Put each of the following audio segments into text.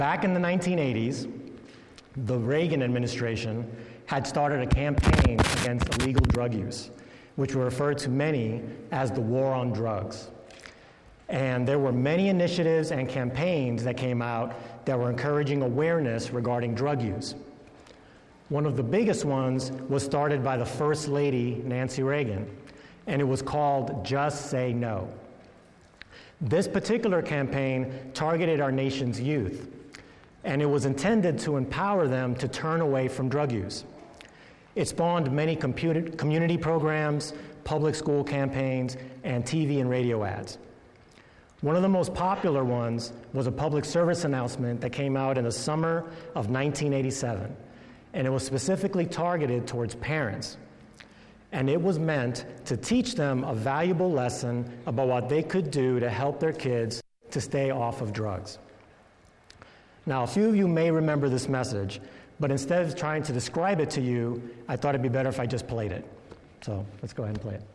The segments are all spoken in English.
Back in the 1980s, the Reagan administration had started a campaign against illegal drug use, which were referred to many as the war on drugs. And there were many initiatives and campaigns that came out that were encouraging awareness regarding drug use. One of the biggest ones was started by the First Lady, Nancy Reagan, and it was called Just Say No. This particular campaign targeted our nation's youth, and it was intended to empower them to turn away from drug use. It spawned many community programs, public school campaigns, and TV and radio ads. One of the most popular ones was a public service announcement that came out in the summer of 1987, and it was specifically targeted towards parents. And it was meant to teach them a valuable lesson about what they could do to help their kids to stay off of drugs. Now, a few of you may remember this message, but instead of trying to describe it to you, I thought it'd be better if I just played it. So let's go ahead and play it.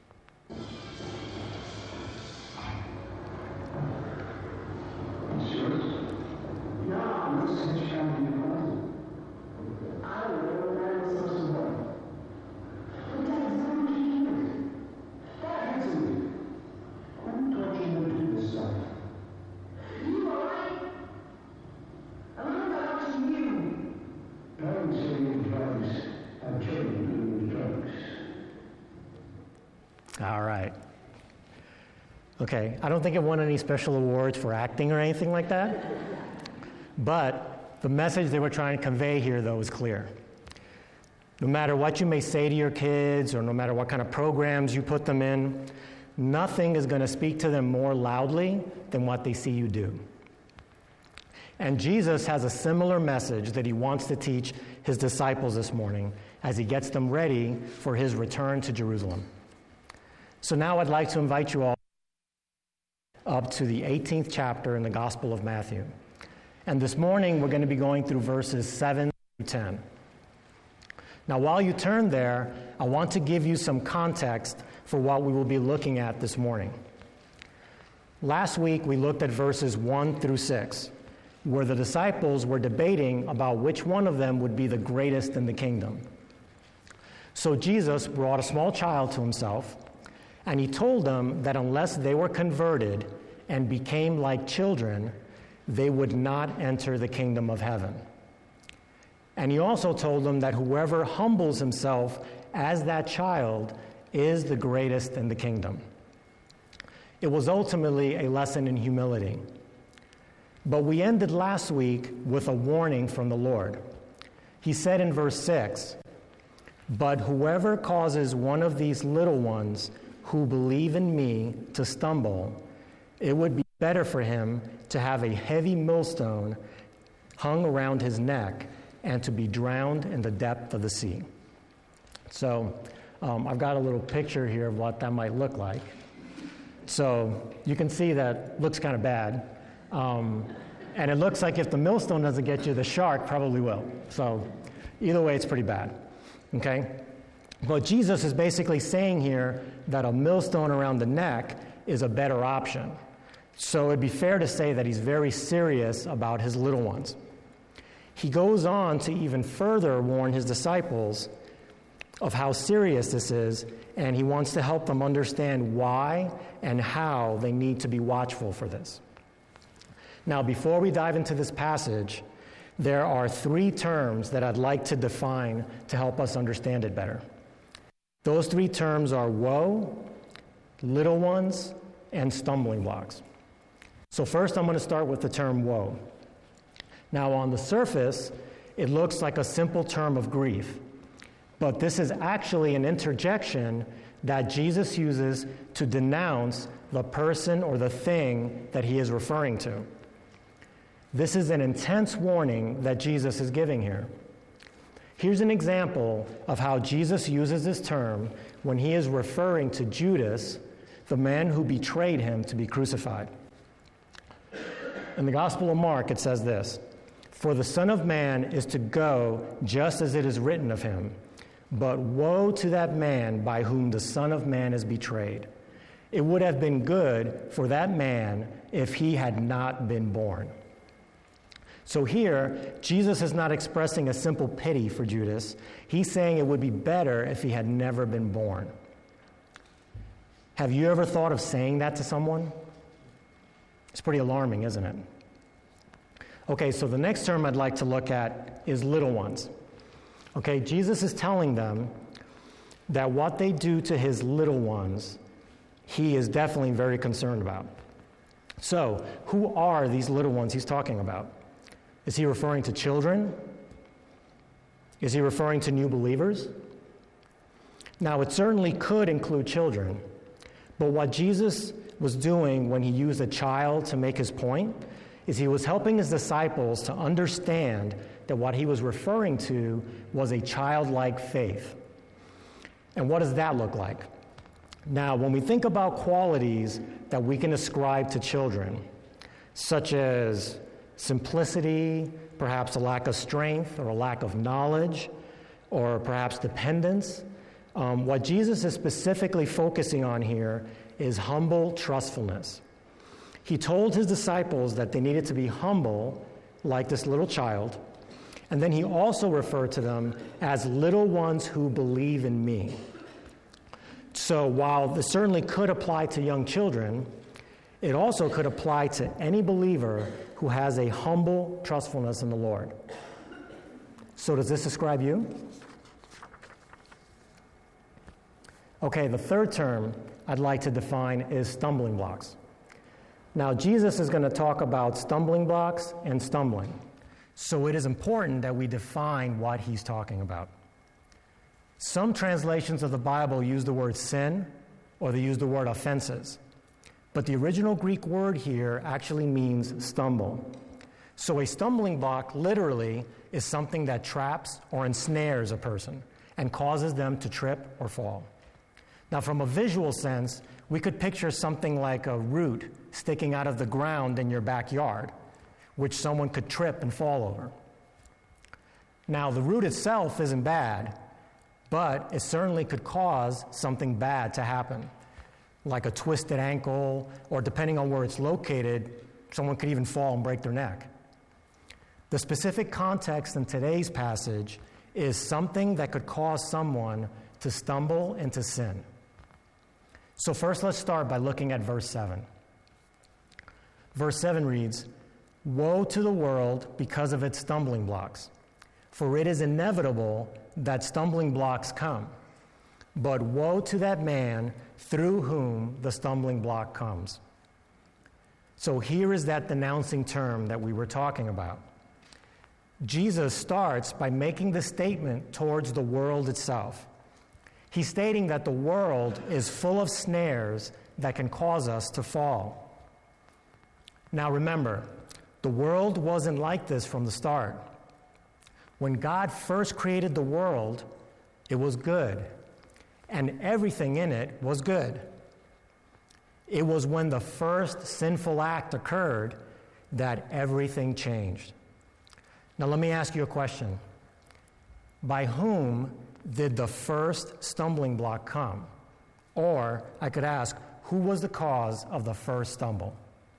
All right. Okay, I don't think it won any special awards for acting or anything like that, but the message they were trying to convey here, though, is clear. No matter what you may say to your kids or no matter what kind of programs you put them in, nothing is going to speak to them more loudly than what they see you do. And Jesus has a similar message that he wants to teach his disciples this morning as he gets them ready for his return to Jerusalem. So now I'd like to invite you all up to the 18th chapter in the Gospel of Matthew. And this morning we're going to be going through verses 7 through 10. Now while you turn there, I want to give you some context for what we will be looking at this morning. Last week we looked at verses 1 through 6, where the disciples were debating about which one of them would be the greatest in the kingdom. So Jesus brought a small child to himself, and he told them that unless they were converted and became like children, they would not enter the kingdom of heaven. And he also told them that whoever humbles himself as that child is the greatest in the kingdom. It was ultimately a lesson in humility. But we ended last week with a warning from the Lord. He said in verse 6, "But whoever causes one of these little ones who believe in me to stumble, it would be better for him to have a heavy millstone hung around his neck and to be drowned in the depth of the sea." So I've got a little picture here of what that might look like. So you can see that looks kind of bad. And it looks like if the millstone doesn't get you, the shark probably will. So either way, it's pretty bad. Okay? But Jesus is basically saying here that a millstone around the neck is a better option. So it'd be fair to say that he's very serious about his little ones. He goes on to even further warn his disciples of how serious this is, and he wants to help them understand why and how they need to be watchful for this. Now, before we dive into this passage, there are 3 terms that I'd like to define to help us understand it better. Those 3 terms are woe, little ones, and stumbling blocks. So first I'm going to start with the term woe. Now on the surface, it looks like a simple term of grief, but this is actually an interjection that Jesus uses to denounce the person or the thing that he is referring to. This is an intense warning that Jesus is giving here. Here's an example of how Jesus uses this term when he is referring to Judas, the man who betrayed him to be crucified. In the Gospel of Mark, it says this, "For the Son of Man is to go just as it is written of him, but woe to that man by whom the Son of Man is betrayed. It would have been good for that man if he had not been born." So here, Jesus is not expressing a simple pity for Judas. He's saying it would be better if he had never been born. Have you ever thought of saying that to someone? It's pretty alarming, isn't it? Okay, so the next term I'd like to look at is little ones. Okay, Jesus is telling them that what they do to his little ones, he is definitely very concerned about. So, who are these little ones he's talking about? Is he referring to children? Is he referring to new believers? Now, it certainly could include children, but what Jesus was doing when he used a child to make his point is he was helping his disciples to understand that what he was referring to was a childlike faith. And what does that look like? Now, when we think about qualities that we can ascribe to children, such as simplicity, perhaps a lack of strength or a lack of knowledge, or perhaps dependence, what Jesus is specifically focusing on here is humble trustfulness. He told his disciples that they needed to be humble, like this little child, and then he also referred to them as little ones who believe in me. So while this certainly could apply to young children, it also could apply to any believer who has a humble trustfulness in the Lord. So does this describe you? Okay, the third term I'd like to define is stumbling blocks. Now, Jesus is going to talk about stumbling blocks and stumbling. So it is important that we define what he's talking about. Some translations of the Bible use the word sin, or they use the word offenses. But the original Greek word here actually means stumble. So a stumbling block literally is something that traps or ensnares a person and causes them to trip or fall. Now, from a visual sense, we could picture something like a root sticking out of the ground in your backyard, which someone could trip and fall over. Now, the root itself isn't bad, but it certainly could cause something bad to happen, like a twisted ankle, or depending on where it's located, someone could even fall and break their neck. The specific context in today's passage is something that could cause someone to stumble into sin. So first, let's start by looking at verse 7. Verse 7 reads, "Woe to the world because of its stumbling blocks, for it is inevitable that stumbling blocks come. But woe to that man through whom the stumbling block comes." So here is that denouncing term that we were talking about. Jesus starts by making the statement towards the world itself. He's stating that the world is full of snares that can cause us to fall. Now remember, the world wasn't like this from the start. When God first created the world, it was good, and everything in it was good. It was when the first sinful act occurred that everything changed. Now let me ask you a question. By whom did the first stumbling block come? Or I could ask, who was the cause of the first stumble?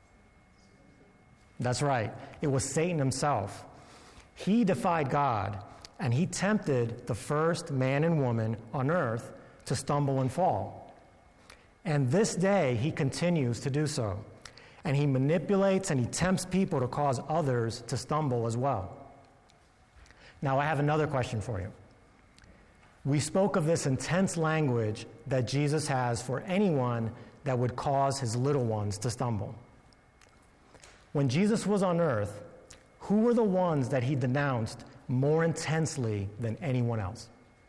That's right. It was Satan himself. He defied God, and he tempted the first man and woman on earth to stumble and fall. And this day, he continues to do so. And he manipulates and he tempts people to cause others to stumble as well. Now, I have another question for you. We spoke of this intense language that Jesus has for anyone that would cause his little ones to stumble. When Jesus was on earth, who were the ones that he denounced more intensely than anyone else?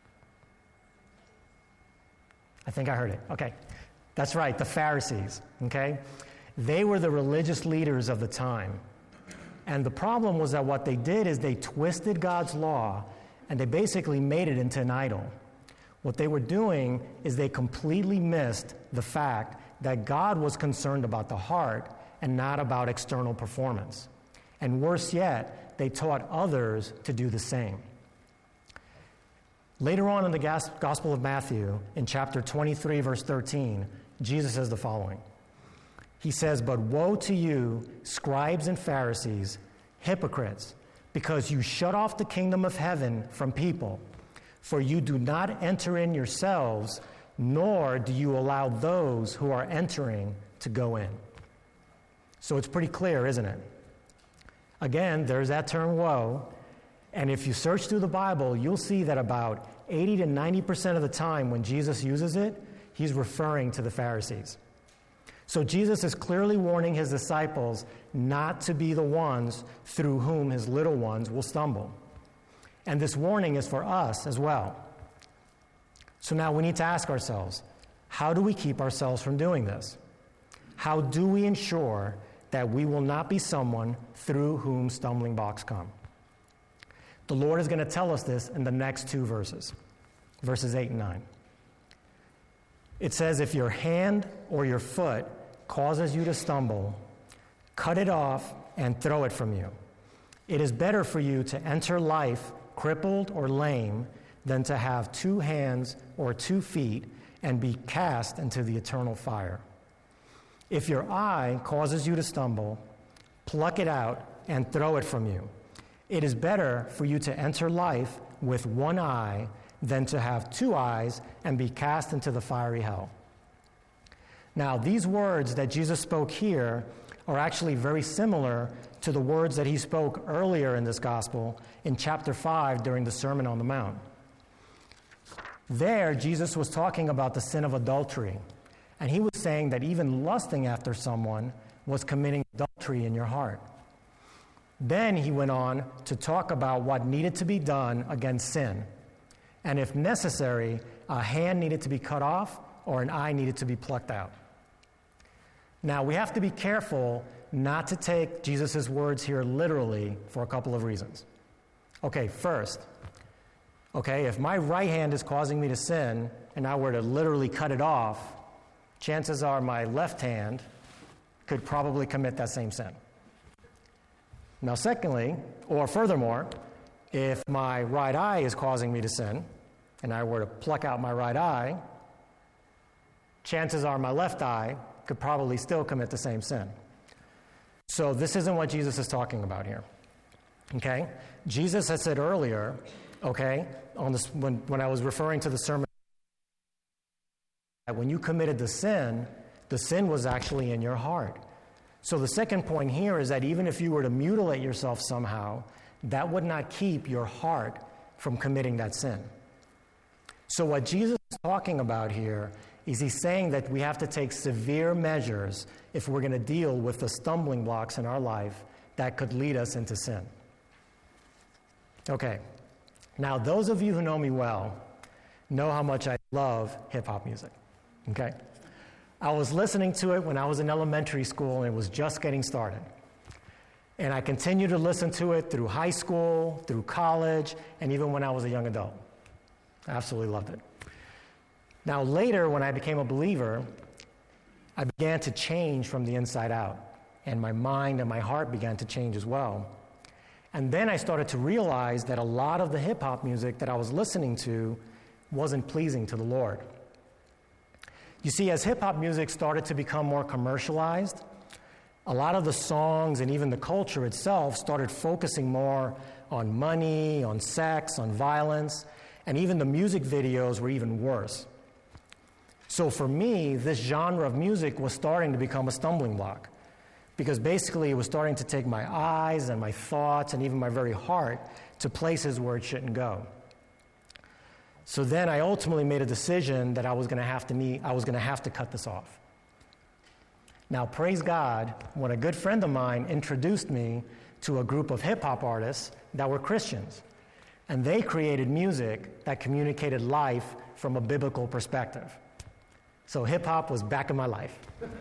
I think I heard it. Okay. That's right, the Pharisees, okay? They were the religious leaders of the time. And the problem was that what they did is they twisted God's law and they basically made it into an idol. What they were doing is they completely missed the fact that God was concerned about the heart and not about external performance. And worse yet, they taught others to do the same. Later on in the Gospel of Matthew, in chapter 23, verse 13, Jesus says the following. He says, "But woe to you, scribes and Pharisees, hypocrites, because you shut off the kingdom of heaven from people. For you do not enter in yourselves, nor do you allow those who are entering to go in. So it's pretty clear, isn't it? Again, there's that term woe, and if you search through the Bible, you'll see that about 80 to 90% of the time when Jesus uses it, he's referring to the Pharisees. So Jesus is clearly warning his disciples not to be the ones through whom his little ones will stumble. And this warning is for us as well. So now we need to ask ourselves, how do we keep ourselves from doing this? How do we ensure that we will not be someone through whom stumbling blocks come? The Lord is going to tell us this in the next two verses, verses 8 and 9. It says, if your hand or your foot causes you to stumble, cut it off and throw it from you. It is better for you to enter life crippled or lame than to have 2 hands or 2 feet and be cast into the eternal fire. If your eye causes you to stumble, pluck it out and throw it from you. It is better for you to enter life with 1 eye than to have 2 eyes and be cast into the fiery hell. Now, these words that Jesus spoke here are actually very similar to the words that he spoke earlier in this gospel in chapter 5 during the Sermon on the Mount. There, Jesus was talking about the sin of adultery, and he was saying that even lusting after someone was committing adultery in your heart. Then he went on to talk about what needed to be done against sin. And if necessary, a hand needed to be cut off or an eye needed to be plucked out. Now, we have to be careful not to take Jesus' words here literally for a couple of reasons. Okay, first, if my right hand is causing me to sin and I were to literally cut it off, chances are my left hand could probably commit that same sin. Now, secondly, or furthermore, if my right eye is causing me to sin, and I were to pluck out my right eye, chances are my left eye could probably still commit the same sin. So this isn't what Jesus is talking about here. Okay? Jesus had said earlier, on this, when I was referring to the sermon, that when you committed the sin was actually in your heart. So the second point here is that even if you were to mutilate yourself somehow, that would not keep your heart from committing that sin. So what Jesus is talking about here is he's saying that we have to take severe measures if we're going to deal with the stumbling blocks in our life that could lead us into sin. Okay, now those of you who know me well know how much I love hip-hop music, okay? I was listening to it when I was in elementary school and it was just getting started. And I continued to listen to it through high school, through college, and even when I was a young adult. I absolutely loved it. Now later, when I became a believer, I began to change from the inside out. And my mind and my heart began to change as well. And then I started to realize that a lot of the hip-hop music that I was listening to wasn't pleasing to the Lord. You see, as hip-hop music started to become more commercialized, a lot of the songs and even the culture itself started focusing more on money, on sex, on violence, and even the music videos were even worse. So for me, this genre of music was starting to become a stumbling block, because basically it was starting to take my eyes and my thoughts and even my very heart to places where it shouldn't go. So then I ultimately made a decision that I was going to have to cut this off. Now, praise God, when a good friend of mine introduced me to a group of hip-hop artists that were Christians, and they created music that communicated life from a biblical perspective. So hip-hop was back in my life.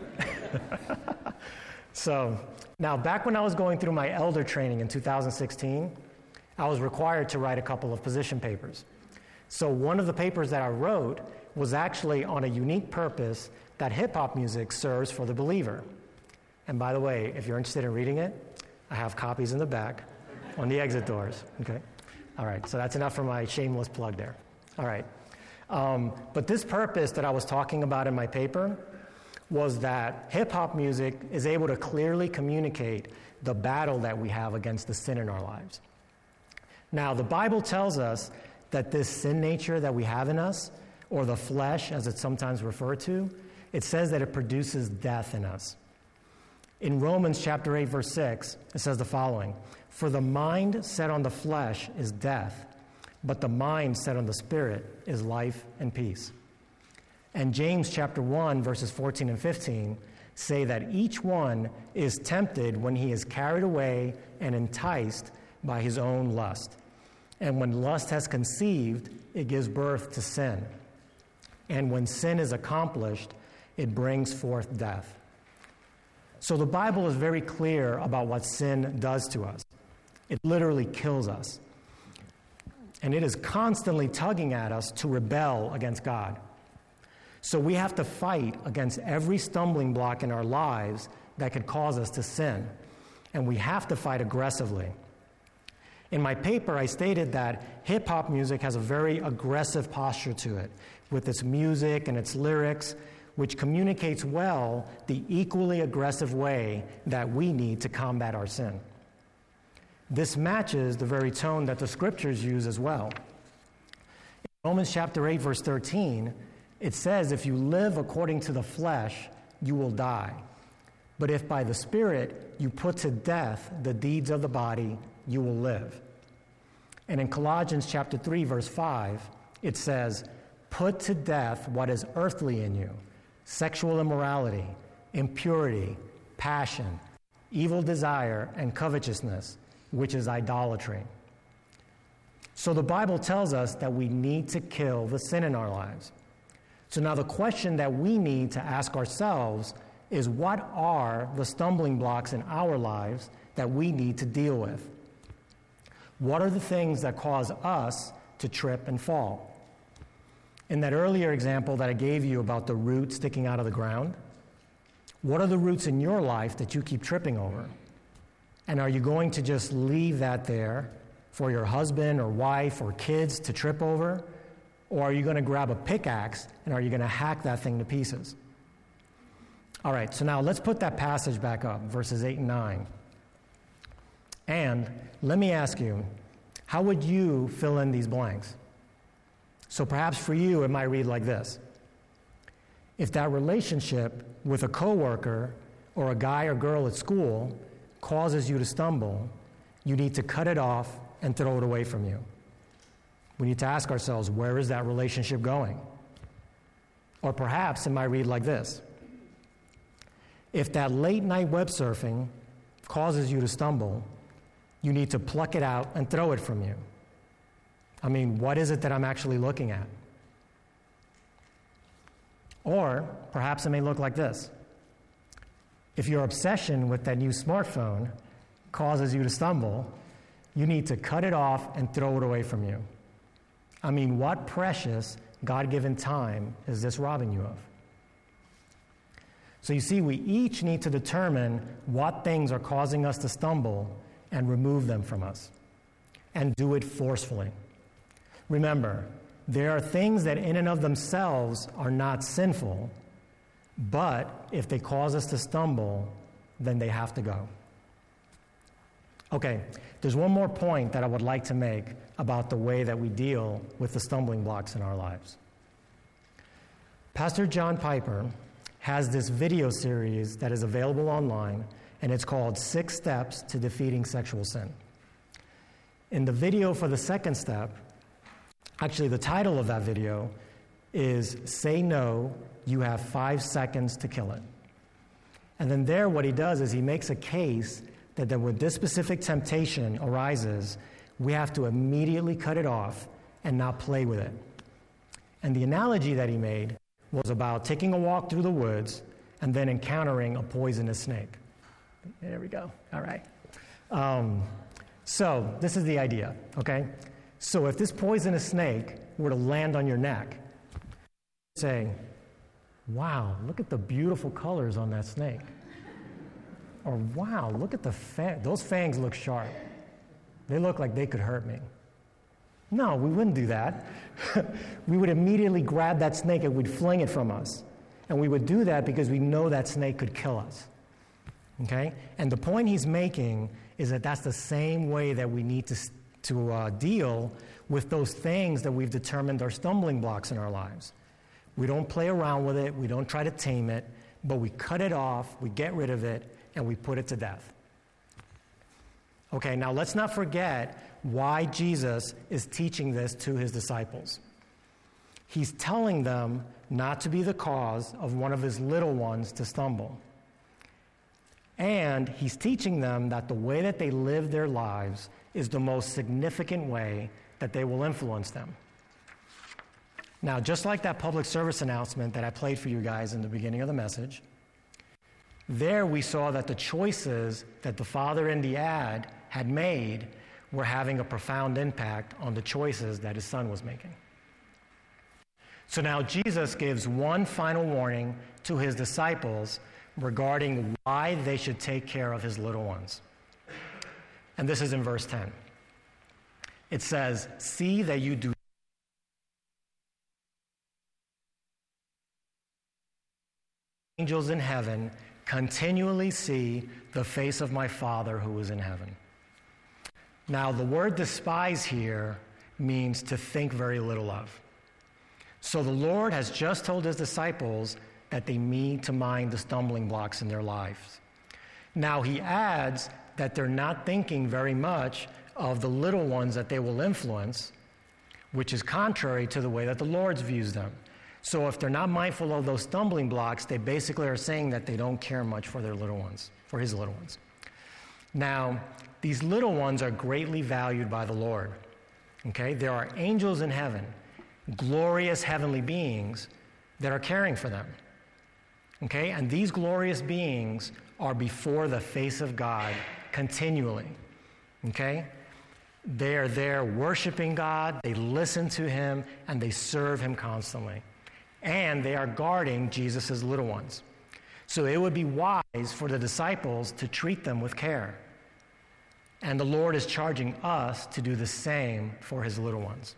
So now, back when I was going through my elder training in 2016, I was required to write a couple of position papers. So one of the papers that I wrote was actually on a unique purpose that hip-hop music serves for the believer. And by the way, if you're interested in reading it, I have copies in the back on the exit doors. Okay? All right, so that's enough for my shameless plug there. All right. But this purpose that I was talking about in my paper was that hip-hop music is able to clearly communicate the battle that we have against the sin in our lives. Now, the Bible tells us that this sin nature that we have in us, or the flesh as it's sometimes referred to, it says that it produces death in us. In Romans chapter 8, verse 6, it says the following, "For the mind set on the flesh is death, but the mind set on the Spirit is life and peace." And James chapter 1, verses 14 and 15 say that each one is tempted when he is carried away and enticed by his own lust. And when lust has conceived, it gives birth to sin. And when sin is accomplished, it brings forth death. So the Bible is very clear about what sin does to us. It literally kills us. And it is constantly tugging at us to rebel against God. So we have to fight against every stumbling block in our lives that could cause us to sin. And we have to fight aggressively. In my paper, I stated that hip-hop music has a very aggressive posture to it, with its music and its lyrics, which communicates well the equally aggressive way that we need to combat our sin. This matches the very tone that the scriptures use as well. In Romans chapter 8, verse 13, it says, "If you live according to the flesh, you will die. But if by the Spirit you put to death the deeds of the body, you will live." And in Colossians chapter 3, verse 5, it says, "Put to death what is earthly in you, sexual immorality, impurity, passion, evil desire, and covetousness, which is idolatry." So the Bible tells us that we need to kill the sin in our lives. So now the question that we need to ask ourselves is, what are the stumbling blocks in our lives that we need to deal with? What are the things that cause us to trip and fall? In that earlier example that I gave you about the root sticking out of the ground, what are the roots in your life that you keep tripping over? And are you going to just leave that there for your husband or wife or kids to trip over? Or are you going to grab a pickaxe and are you going to hack that thing to pieces? All right, so now let's put that passage back up, verses 8 and 9. And let me ask you, how would you fill in these blanks? So perhaps for you, it might read like this. If that relationship with a coworker or a guy or girl at school causes you to stumble, you need to cut it off and throw it away from you. We need to ask ourselves, where is that relationship going? Or perhaps it might read like this. If that late night web surfing causes you to stumble, you need to pluck it out and throw it from you. I mean, what is it that I'm actually looking at? Or perhaps it may look like this. If your obsession with that new smartphone causes you to stumble, you need to cut it off and throw it away from you. I mean, what precious God-given time is this robbing you of? So you see, we each need to determine what things are causing us to stumble and remove them from us, and do it forcefully. Remember, there are things that in and of themselves are not sinful, but if they cause us to stumble, then they have to go. Okay, there's one more point that I would like to make about the way that we deal with the stumbling blocks in our lives. Pastor John Piper has this video series that is available online, and it's called 6 Steps to Defeating Sexual Sin. In the video for the second step, actually the title of that video is "Say No, You Have 5 Seconds to Kill It." And then there what he does is he makes a case that when this specific temptation arises, we have to immediately cut it off and not play with it. And the analogy that he made was about taking a walk through the woods and then encountering a poisonous snake. There we go. All right. So this is the idea, okay? So if this poisonous snake were to land on your neck, say, "Wow, look at the beautiful colors on that snake." Or, "Wow, look at the those fangs look sharp. They look like they could hurt me." No, we wouldn't do that. We would immediately grab that snake and we'd fling it from us. And we would do that because we know that snake could kill us. Okay? And the point he's making is that that's the same way that we need to deal with those things that we've determined are stumbling blocks in our lives. We don't play around with it. We don't try to tame it. But we cut it off, we get rid of it, and we put it to death. Okay, now let's not forget why Jesus is teaching this to his disciples. He's telling them not to be the cause of one of his little ones to stumble. And he's teaching them that the way that they live their lives is the most significant way that they will influence them. Now, just like that public service announcement that I played for you guys in the beginning of the message, there we saw that the choices that the father in the ad had made were having a profound impact on the choices that his son was making. So now Jesus gives one final warning to his disciples regarding why they should take care of his little ones. And this is in verse 10. It says, "See that you do angels in heaven continually see the face of my Father who is in heaven." Now, the word despise here means to think very little of. So the Lord has just told his disciples that they need to mind the stumbling blocks in their lives. Now, he adds that they're not thinking very much of the little ones that they will influence, which is contrary to the way that the Lord views them. So if they're not mindful of those stumbling blocks, they basically are saying that they don't care much for their little ones, for his little ones. Now, these little ones are greatly valued by the Lord. Okay? There are angels in heaven, glorious heavenly beings that are caring for them. Okay? And these glorious beings are before the face of God continually. Okay? They are there worshiping God, they listen to him, and they serve him constantly. And they are guarding Jesus' little ones. So it would be wise for the disciples to treat them with care. And the Lord is charging us to do the same for his little ones.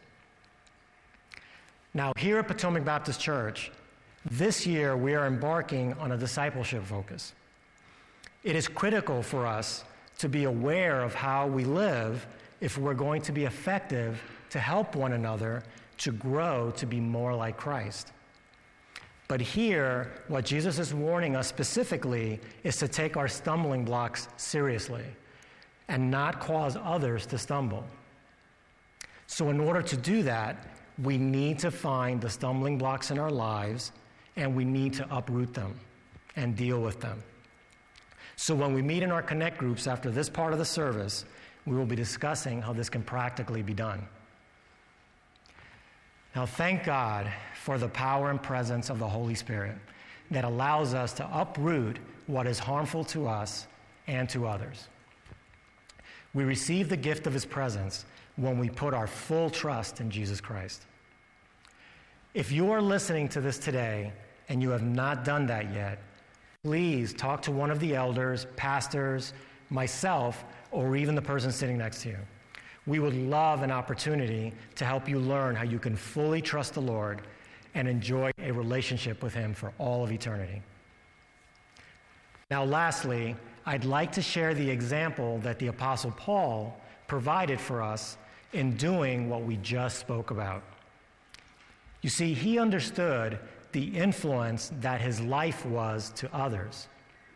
Now, here at Potomac Baptist Church, this year we are embarking on a discipleship focus. It is critical for us to be aware of how we live if we're going to be effective to help one another to grow to be more like Christ. But here, what Jesus is warning us specifically is to take our stumbling blocks seriously and not cause others to stumble. So in order to do that, we need to find the stumbling blocks in our lives, and we need to uproot them and deal with them. So when we meet in our Connect groups after this part of the service, we will be discussing how this can practically be done. Now, thank God for the power and presence of the Holy Spirit that allows us to uproot what is harmful to us and to others. We receive the gift of his presence when we put our full trust in Jesus Christ. If you are listening to this today and you have not done that yet, please talk to one of the elders, pastors, myself, or even the person sitting next to you. We would love an opportunity to help you learn how you can fully trust the Lord and enjoy a relationship with him for all of eternity. Now, lastly, I'd like to share the example that the Apostle Paul provided for us in doing what we just spoke about. You see, he understood the influence that his life was to others.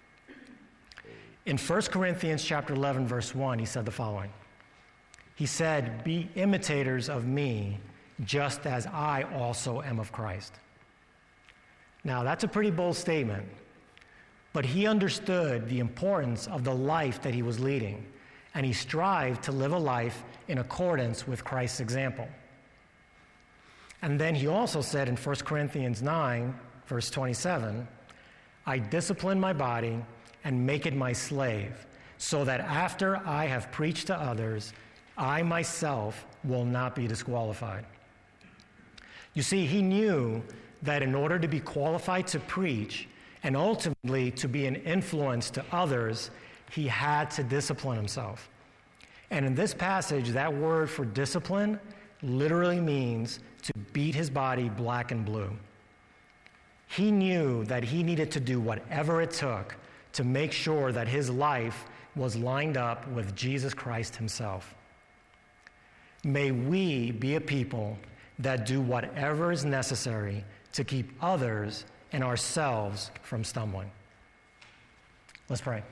In 1 Corinthians chapter 11, verse 1, he said the following. He said, "Be imitators of me, just as I also am of Christ." Now, that's a pretty bold statement, but he understood the importance of the life that he was leading, and he strived to live a life in accordance with Christ's example. And then he also said in 1 Corinthians 9, verse 27, "I discipline my body and make it my slave, so that after I have preached to others, I myself will not be disqualified." You see, he knew that in order to be qualified to preach and ultimately to be an influence to others, he had to discipline himself. And in this passage, that word for discipline literally means to beat his body black and blue. He knew that he needed to do whatever it took to make sure that his life was lined up with Jesus Christ himself. May we be a people that do whatever is necessary to keep others and ourselves from stumbling. Let's pray.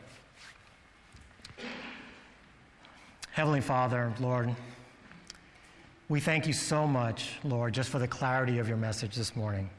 Heavenly Father, Lord, we thank you so much, Lord, just for the clarity of your message this morning.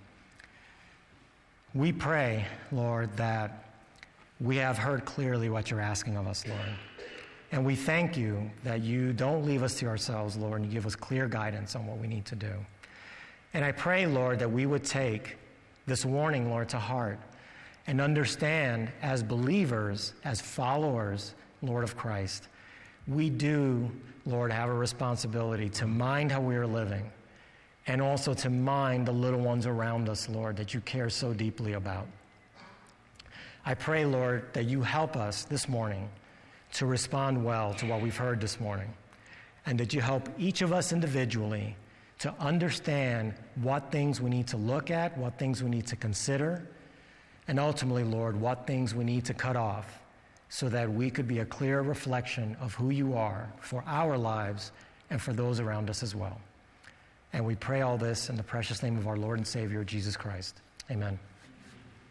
We pray, Lord, that we have heard clearly what you're asking of us, Lord. And we thank you that you don't leave us to ourselves, Lord, and you give us clear guidance on what we need to do. And I pray, Lord, that we would take this warning, Lord, to heart and understand as believers, as followers, Lord of Christ, we do, Lord, have a responsibility to mind how we are living and also to mind the little ones around us, Lord, that you care so deeply about. I pray, Lord, that you help us this morning to respond well to what we've heard this morning, and that you help each of us individually to understand what things we need to look at, what things we need to consider, and ultimately, Lord, what things we need to cut off so that we could be a clear reflection of who you are for our lives and for those around us as well. And we pray all this in the precious name of our Lord and Savior, Jesus Christ. Amen.